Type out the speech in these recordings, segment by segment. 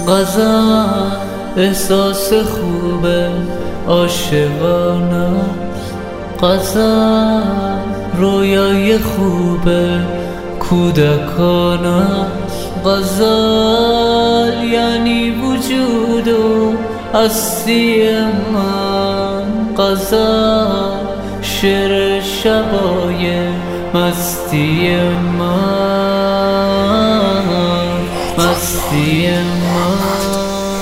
غزل احساس خوبه عاشقانه، غزل رویای خوبه کودکانه، غزل یعنی وجود و هستی من، غزل شعر شبای مستی من، مستی من.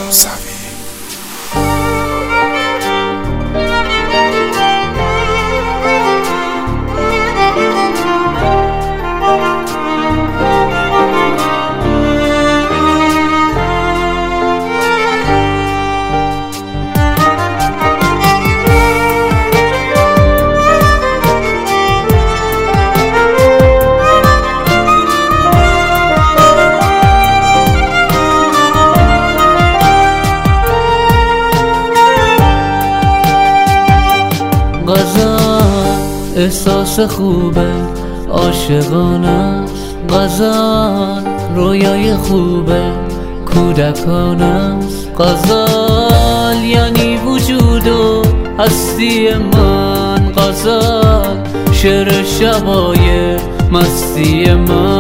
غزل احساس خوبه عاشقانه، غزل رویای خوبه کودکانه، غزل یعنی وجود و هستی من، غزل شعر شبای مستی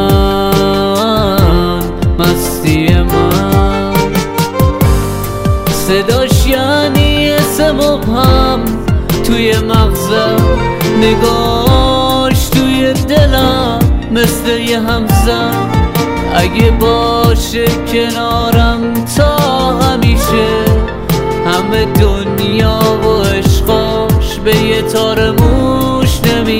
من، مستی من. صداش یعنی اسم مبهم توی مغزم، نگاش توی دلم مثل یه همزن، اگه باشه کنارم تا همیشه، همه دنیا و عشقاش به یه تار موش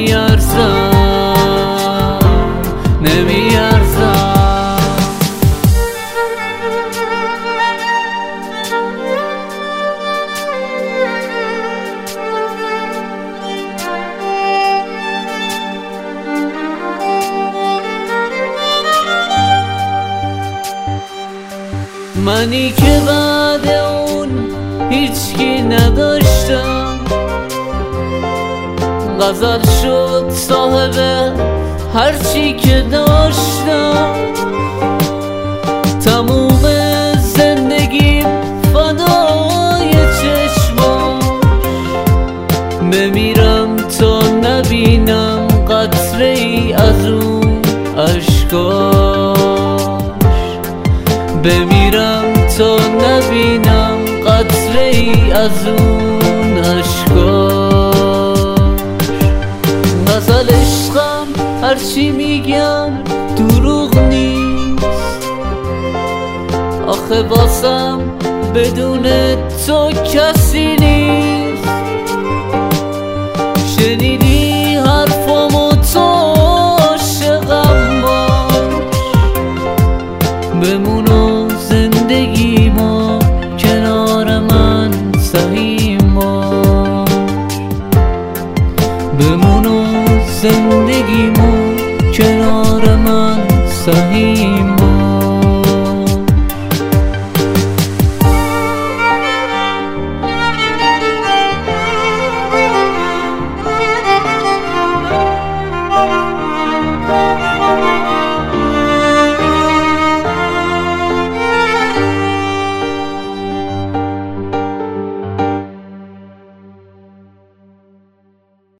نمیارزن، نمیارزن. منی که بعد اون هیچکی نداشتم، غزل شد صاحب هرچی که داشتم، تموم زندگیم فدای چشماش، بمیرم تا نبینم قطره ای از اون اشکاش، بمیرم تا نبینم قطره ای از اون اشکاش. غزل عشقم هرچی میگن دروغ نیست، آخه واسم بدون تو کسی نیست.